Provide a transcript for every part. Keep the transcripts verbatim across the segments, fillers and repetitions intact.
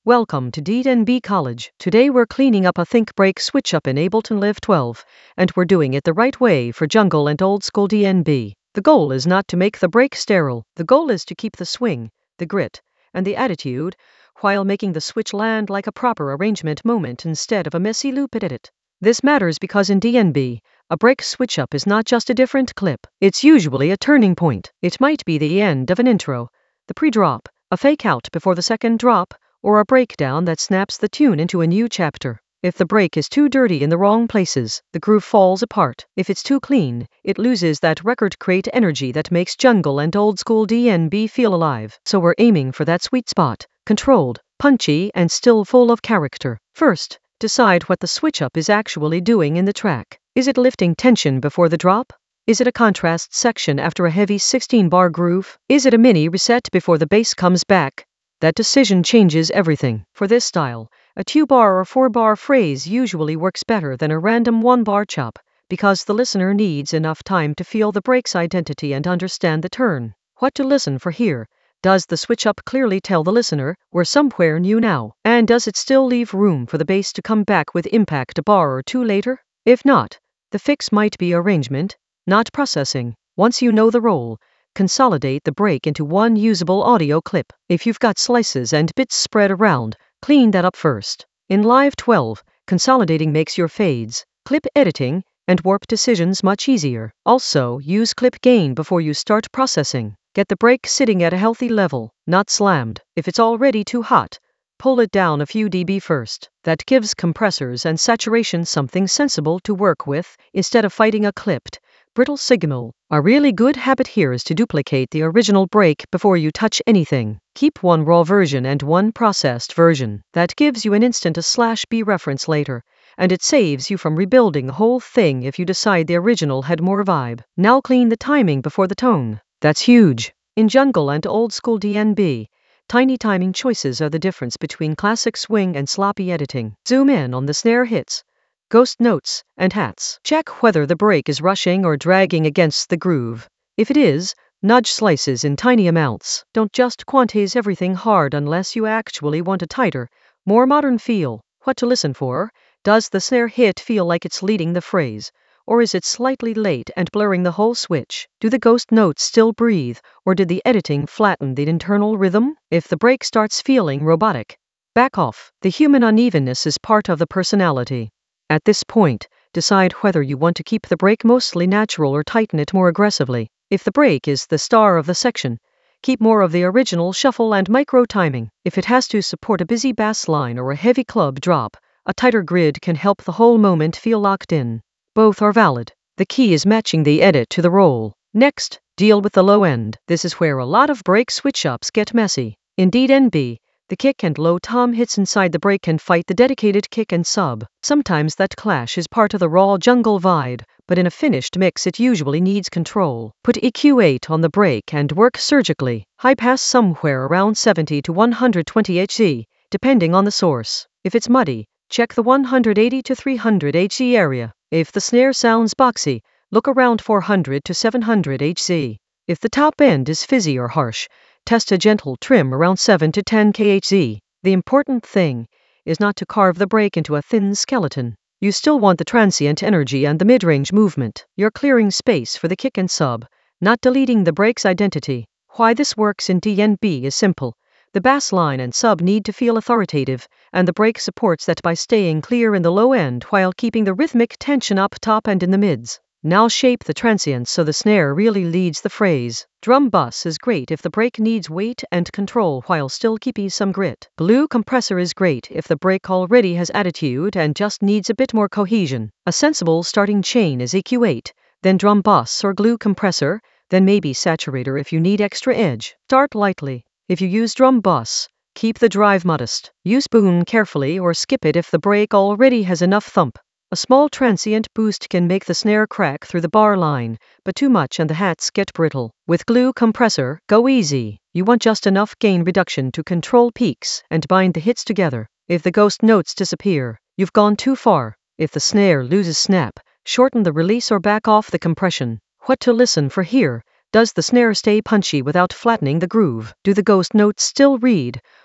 Welcome to D N B College. Today we're cleaning up a think break switch up in Ableton Live twelve, and we're doing it the right way for jungle and old school D N B. The goal is not to make the break sterile, the goal is to keep the swing, the grit, and the attitude, while making the switch land like a proper arrangement moment instead of a messy loop edit. This matters because in D N B, a break switch up is not just a different clip, it's usually a turning point. It might be the end of an intro, the pre-drop, a fake out before the second drop, or a breakdown that snaps the tune into a new chapter. If the break is too dirty in the wrong places, the groove falls apart. If it's too clean, it loses that record crate energy that makes jungle and old school D N B feel alive. So we're aiming for that sweet spot, controlled, punchy, and still full of character. First, decide what the switch up is actually doing in the track. Is it lifting tension before the drop? Is it a contrast section after a heavy sixteen bar groove? Is it a mini reset before the bass comes back? That decision changes everything. For this style, a two-bar or four-bar phrase usually works better than a random one-bar chop, because the listener needs enough time to feel the break's identity and understand the turn. What to listen for here? Does the switch-up clearly tell the listener, we're somewhere new now? And does it still leave room for the bass to come back with impact a bar or two later? If not, the fix might be arrangement, not processing. Once you know the role, consolidate the break into one usable audio clip. If you've got slices and bits spread around, clean that up first. In Live twelve, consolidating makes your fades, clip editing, and warp decisions much easier. Also, use clip gain before you start processing. Get the break sitting at a healthy level, not slammed. If it's already too hot, pull it down a few dB first. That gives compressors and saturation something sensible to work with instead of fighting a clipped, brittle signal. A really good habit here is to duplicate the original break before you touch anything. Keep one raw version and one processed version. That gives you an instant a slash B reference later, and it saves you from rebuilding the whole thing if you decide the original had more vibe. Now clean the timing before the tone. That's huge. In jungle and old school D N B, tiny timing choices are the difference between classic swing and sloppy editing. Zoom in on the snare hits, ghost notes, and hats. Check whether the break is rushing or dragging against the groove. If it is, nudge slices in tiny amounts. Don't just quantize everything hard unless you actually want a tighter, more modern feel. What to listen for? Does the snare hit feel like it's leading the phrase? Or is it slightly late and blurring the whole switch? Do the ghost notes still breathe, or did the editing flatten the internal rhythm? If the break starts feeling robotic, back off. The human unevenness is part of the personality. At this point, decide whether you want to keep the break mostly natural or tighten it more aggressively. If the break is the star of the section, keep more of the original shuffle and micro timing. If it has to support a busy bass line or a heavy club drop, a tighter grid can help the whole moment feel locked in. Both are valid. The key is matching the edit to the role. Next, deal with the low end. This is where a lot of break switch-ups get messy. In D N B, the kick and low tom hits inside the break can fight the dedicated kick and sub. Sometimes that clash is part of the raw jungle vibe, but in a finished mix it usually needs control. Put E Q eight on the break and work surgically. High pass somewhere around seventy to one hundred twenty hertz, depending on the source. If it's muddy, check the one hundred eighty to three hundred hertz area. If the snare sounds boxy, look around four hundred to seven hundred hertz. If the top end is fizzy or harsh, test a gentle trim around seven to ten kilohertz. The important thing is not to carve the break into a thin skeleton. You still want the transient energy and the mid-range movement. You're clearing space for the kick and sub, not deleting the break's identity. Why this works in D N B is simple. The bass line and sub need to feel authoritative, and the break supports that by staying clear in the low end while keeping the rhythmic tension up top and in the mids. Now shape the transients so the snare really leads the phrase. Drum bus is great if the break needs weight and control while still keeping some grit. Glue compressor is great if the break already has attitude and just needs a bit more cohesion. A sensible starting chain is E Q eight, then drum bus or glue compressor, then maybe saturator if you need extra edge. Start lightly. If you use drum bus, keep the drive modest. Use boom carefully or skip it if the break already has enough thump. A small transient boost can make the snare crack through the bar line, but too much and the hats get brittle. With glue compressor, go easy. You want just enough gain reduction to control peaks and bind the hits together. If the ghost notes disappear, you've gone too far. If the snare loses snap, shorten the release or back off the compression. What to listen for here? Does the snare stay punchy without flattening the groove? Do the ghost notes still read,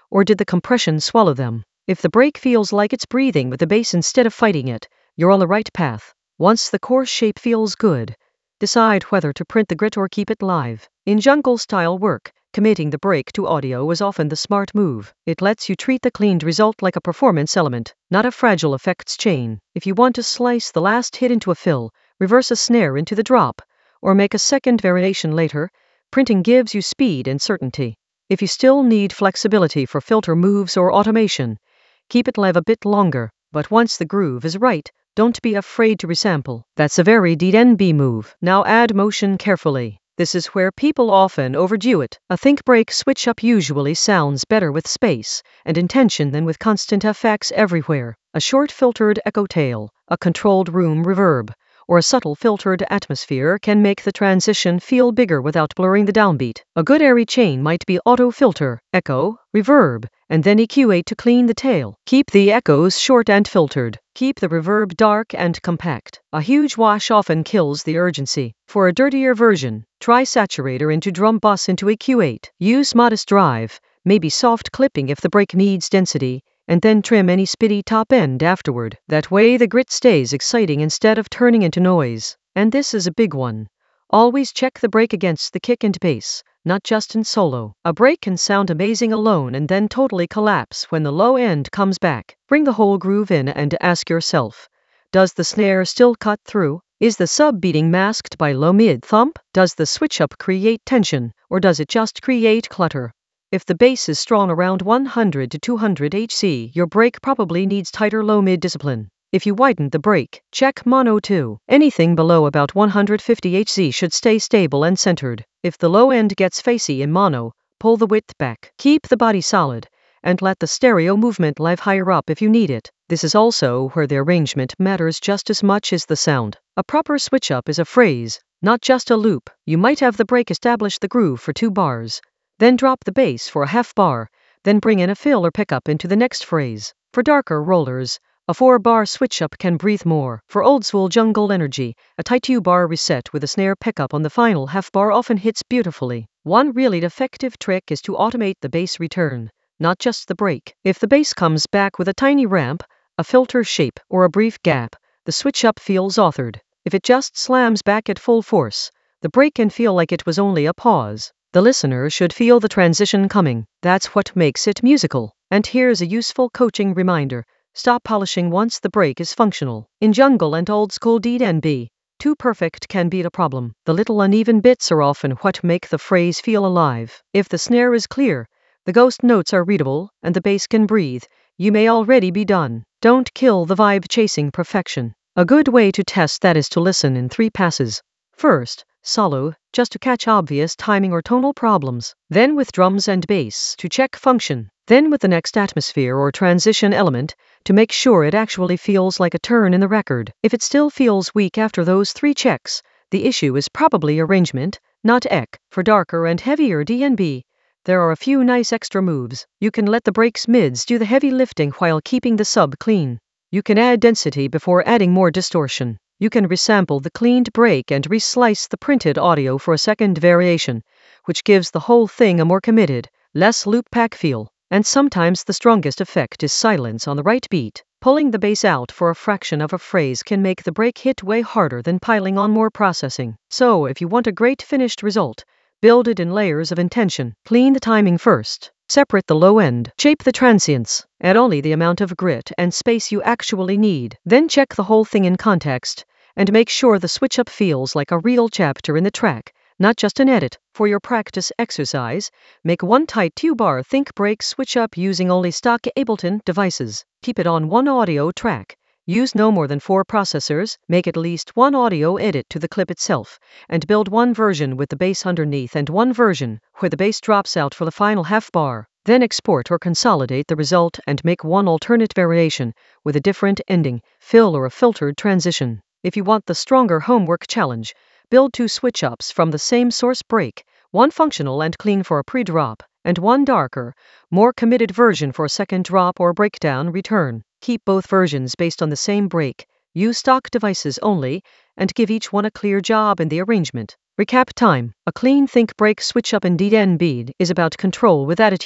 or did the compression swallow them? If the brake feels like it's breathing with the bass instead of fighting it, you're on the right path. Once the course shape feels good, decide whether to print the grit or keep it live. In jungle-style work, committing the brake to audio is often the smart move. It lets you treat the cleaned result like a performance element, not a fragile effects chain. If you want to slice the last hit into a fill, reverse a snare into the drop, or make a second variation later, printing gives you speed and certainty. If you still need flexibility for filter moves or automation, keep it live a bit longer, but once the groove is right, don't be afraid to resample. That's a very D N B move. Now add motion carefully. This is where people often overdo it. A think brake switch up usually sounds better with space and intention than with constant F X everywhere. A short filtered echo tail, a controlled room reverb, or a subtle filtered atmosphere can make the transition feel bigger without blurring the downbeat. A good airy chain might be auto filter, echo, reverb, and then E Q eight to clean the tail. Keep the echoes short and filtered. Keep the reverb dark and compact. A huge wash often kills the urgency. For a dirtier version, try saturator into drum bus into E Q eight. Use modest drive, maybe soft clipping if the brake needs density, and then trim any spitty top end afterward. That way the grit stays exciting instead of turning into noise. And this is a big one. Always check the brake against the kick and bass, not just in solo. A brake can sound amazing alone and then totally collapse when the low end comes back. Bring the whole groove in and ask yourself, does the snare still cut through? Is the sub beating masked by low mid thump? Does the switch up create tension, or does it just create clutter? If the bass is strong around one hundred to two hundred hertz, your brake probably needs tighter low-mid discipline. If you widen the brake, check mono too. Anything below about one hundred fifty hertz should stay stable and centered. If the low end gets facey in mono, pull the width back. Keep the body solid, and let the stereo movement live higher up if you need it. This is also where the arrangement matters just as much as the sound. A proper switch-up is a phrase, not just a loop. You might have the brake establish the groove for two bars, then drop the bass for a half bar, then bring in a fill or pickup into the next phrase. For darker rollers, a four-bar switch-up can breathe more. For old-school jungle energy, a tight two-bar reset with a snare pickup on the final half-bar often hits beautifully. One really effective trick is to automate the bass return, not just the brake. If the bass comes back with a tiny ramp, a filter shape, or a brief gap, the switch-up feels authored. If it just slams back at full force, the brake can feel like it was only a pause. The listener should feel the transition coming. That's what makes it musical. And here's a useful coaching reminder. Stop polishing once the brake is functional. In jungle and old school D N B, too perfect can be the problem. The little uneven bits are often what make the phrase feel alive. If the snare is clear, the ghost notes are readable, and the bass can breathe, you may already be done. Don't kill the vibe chasing perfection. A good way to test that is to listen in three passes. First, solo, just to catch obvious timing or tonal problems. Then with drums and bass, to check function. Then with the next atmosphere or transition element, to make sure it actually feels like a turn in the record. If it still feels weak after those three checks, the issue is probably arrangement, not E Q. For darker and heavier D N B, there are a few nice extra moves. You can let the breaks mids do the heavy lifting while keeping the sub clean. You can add density before adding more distortion. You can resample the cleaned brake and reslice the printed audio for a second variation, which gives the whole thing a more committed, less loop pack feel. And sometimes the strongest effect is silence on the right beat. Pulling the bass out for a fraction of a phrase can make the brake hit way harder than piling on more processing. So if you want a great finished result, build it in layers of intention. Clean the timing first. Separate the low end. Shape the transients. Add only the amount of grit and space you actually need. Then check the whole thing in context, and make sure the switch-up feels like a real chapter in the track, not just an edit. For your practice exercise, make one tight two-bar think brake switch-up using only stock Ableton devices. Keep it on one audio track. Use no more than four processors, make at least one audio edit to the clip itself, and build one version with the bass underneath and one version where the bass drops out for the final half bar. Then export or consolidate the result and make one alternate variation with a different ending, fill or a filtered transition. If you want the stronger homework challenge, build two switch-ups from the same source brake, one functional and clean for a pre-drop, and one darker, more committed version for a second drop or breakdown return. Keep both versions based on the same brake, use stock devices only, and give each one a clear job in the arrangement. Recap time. A clean think brake switch-up in D N B is about control with attitude.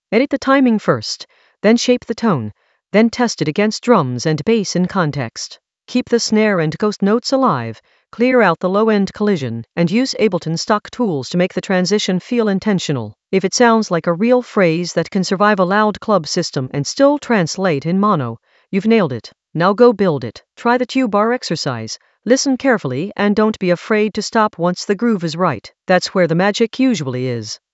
Edit the timing first, then shape the tone, then test it against drums and bass in context. Keep the snare and ghost notes alive, clear out the low-end collision, and use Ableton stock tools to make the transition feel intentional. If it sounds like a real phrase that can survive a loud club system and still translate in mono, you've nailed it. Now go build it. Try the two bar exercise. Listen carefully and don't be afraid to stop once the groove is right. That's where the magic usually is.